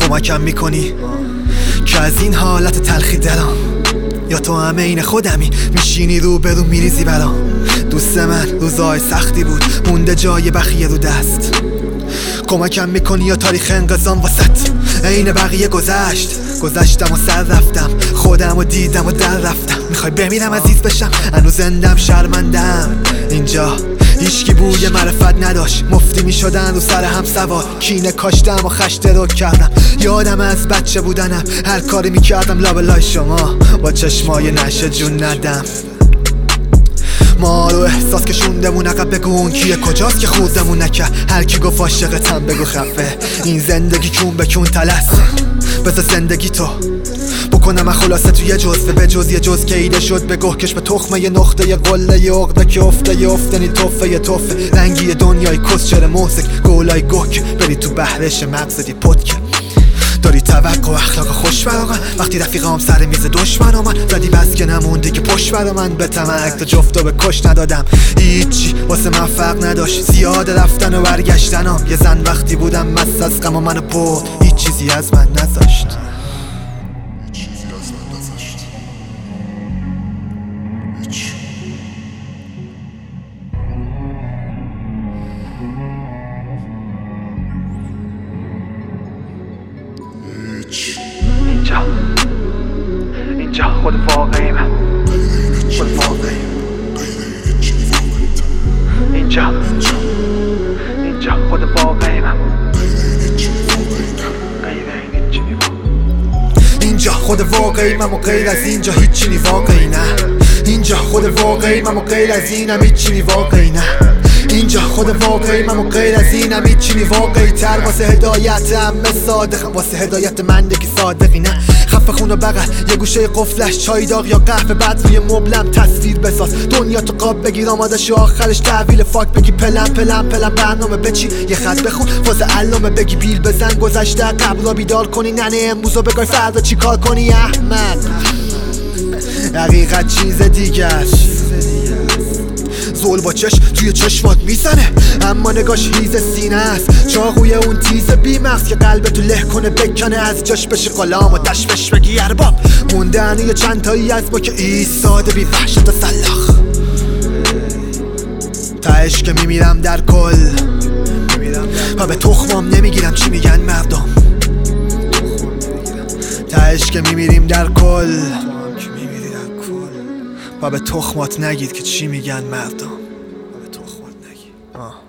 کمکم میکنی که از این حالت تلخی دلم، یا تو همه این خودمی میشینی رو به رو میریزی برام. دوست من روزای سختی بود مونده جای بخیه رو دست، کمکم میکنی یا تاریخ انقضام واسط عین بقیه گذشتم و سر رفتم، خودم و دیدم و در رفتم. میخوای بمیرم عزیز بشم هنوز زندم شرمندم. اینجا هیچکی بوی معرفت نداشت، مفتی میشدن رو سر هم سوار، کینه کاشتم و خشت رو کردم. یادم از بچه بودنم هر کاری میکردم لابلای شما، با چشمای نشه جون ندم. ما رو احساس که شوندمون عقب، بگو اون کیه کجاست که خوردمون نکرد. هر کی گفت عاشقتم بگو خفه، این زندگی کون به کون تلس. بذار زندگی تو بکنم خلاصه توی جزوه، به جز یه جز که ایده شد به گه کش به تخمه یه نقطه یه قله یه عقده که افته یه افتنی توفه رنگی دنیای کس چره موزک گولای گک بری تو بحرش مغزت یه پتکه. داری توقع و اخلاق خوش برا وقتی رفیقام سر میز دشمن من زدی بس که نمونده که پشت برا من به تمک تا جفتو به کش ندادم. هیچی واسه من فرق نداشت، زیاد رفتن و برگشتنم. یه زن وقتی بودم مست از غم و منو برد، هیچ چیزی از من نذاشت. اینجا خود واقعی من، خود واقعی. اینجا خود واقعی من، اینجا خود واقعی من و غیر از اینجا هیچی نی واقعی نه. اینجا خود واقعی من و غیر از اینم هیچی نی واقعی نه. اینجا خود واقعی من و غیر از اینم هیچی نی واقعی تر. واسه هدایتم صادقم، واسه هدایت من دیگه صادقی نه. خفه خون و بغل یه گوشه قفلش چای داغ یا قهوه، بعد روی مبلم تصویر بساز دنیا تو قاب بگیر آماده شو آخرش تحویل فاک بگی پلم برنامه بچی یه خط بخون واسه علامه بگی بیل بزن گذشته قبل را بیدار کنی ننه امروز رو بگای فردا چی کار کنی. احمد حقیقت چیز دیگه است، زول با چشم توی چشمات میزنه اما نگاش هیز سینه است. چاقوی اون تیز بیمغز که قلبتو له کنه بکنه از جاش بشه غلام و دشمش بگی ارباب. موندن یه چند تایی از ما که ایستاده بی وحشت و سلاخ. تهش که میمیرم در کل و به تخمام نمیگیرم چی میگن مردم. تهش که میمیریم در کل و به تخمات نگید که چی میگن مردم. و به تخمات نگید